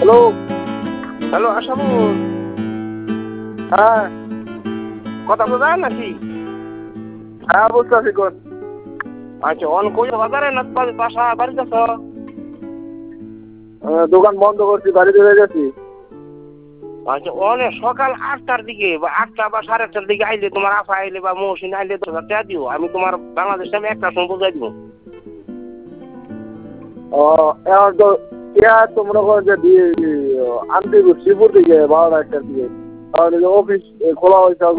Hello. Hello Ashabul, হ্যাঁ কথা বোঝা যায় নাকি? হ্যাঁ বুঝতেছি কোন। আচ্ছা, অন কই বাজারে না বাসা বাড়িতে আছো? দোকান বন্ধ করছি, বাড়িতে হয়ে গেছি। আচ্ছা, অনেক সকাল 8টার দিকে বা 8টা বা 8:30টার দিকে আইলে তোমার আফা আইলে বা মৌসিন আইলে 10,000 টাকা দিও। আমি তোমার বাংলাদেশ টাইমে 1টার সময় বুঝাই দিব। এখন তো তো মনে করো যে আনতে শ্রীপুর দিকে 12টা 1টার দিকে, তাহলে অফিস খোলা হয়েছে